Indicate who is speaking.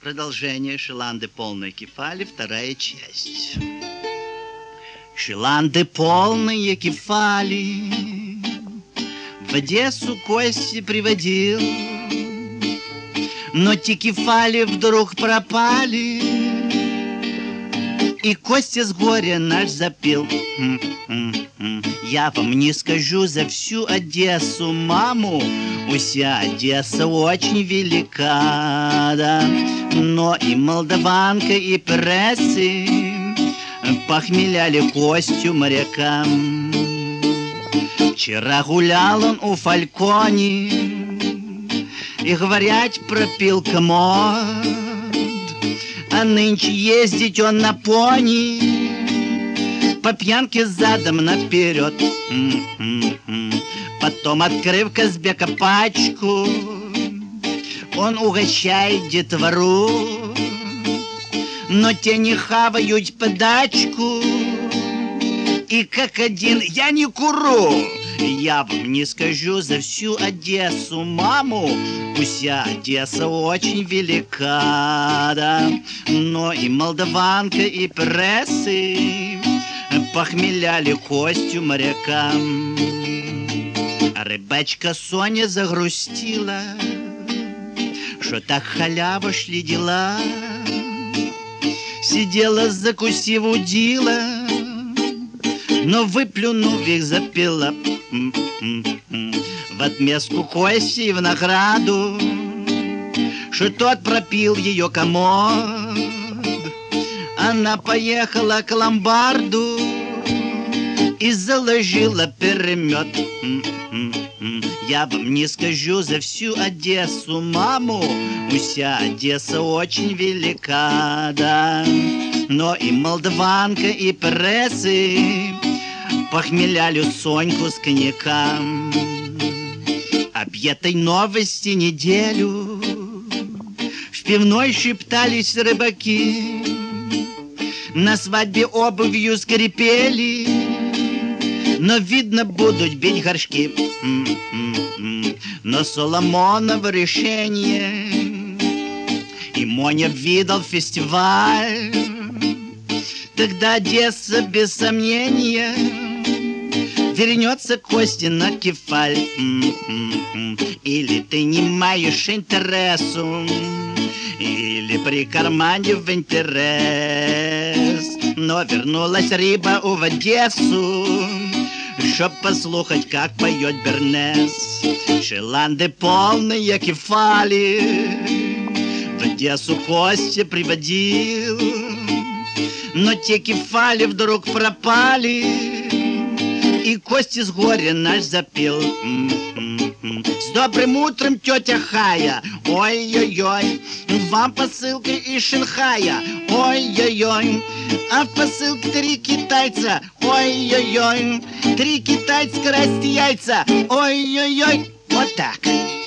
Speaker 1: Продолжение Шиланды полной кефали, вторая часть. Шиланды полные кефали в Одессу Кости приводил, но те кефали вдруг пропали, и Костя с горя наш запил. Я вам не скажу за всю Одессу, маму, уся Одесса очень велика, да. Но и молдаванка, и прессы похмеляли Костю моряка. Вчера гулял он у Фалькони и, говорять, пропил комод, а нынче ездить он на пони по пьянке задом наперед. Потом, открыв Казбека пачку, он угощает детвору, но те не хавают подачку. И как один: я не куру. Я вам не скажу за всю Одессу, маму, уся Одесса очень велика, да. Но и молдаванка, и прессы похмеляли Костю моряка. А рыбачка Соня загрустила, что так халява шли дела. Сидела, закусив удила, но, выплюнув их, запила в отместку Кости и в награду, что тот пропил ее комод. Она поехала к ломбарду и заложила перемет. Я вам не скажу за всю Одессу, маму, уся Одесса очень велика, да. Но и молдаванка, и прессы похмеляли Соньку с коньяком. Об этой новости неделю в пивной шептались рыбаки, на свадьбе обувью скрипели, но, видно, будут бить горшки. Но Соломоново решение, и Моня видал фестиваль. Тогда Одесса, без сомнения, вернется Кости на кефаль. Или ты не маешь интересу, или прикарманив в интерес. Но вернулась Риба в Одессу, чтоб послухать, как поет Бернес. Шиланды полные кефали в Одессу Костя приводил, но те кефали вдруг пропали, и Кости с горя наш запил. С добрым утром, тетя Хая, ой-ой-ой, вам посылка из Шанхая, ой-ой-ой. А в посылке 3 китайца, ой-ой-ой, 3 китайца красить яйца, ой-ой-ой. Вот так.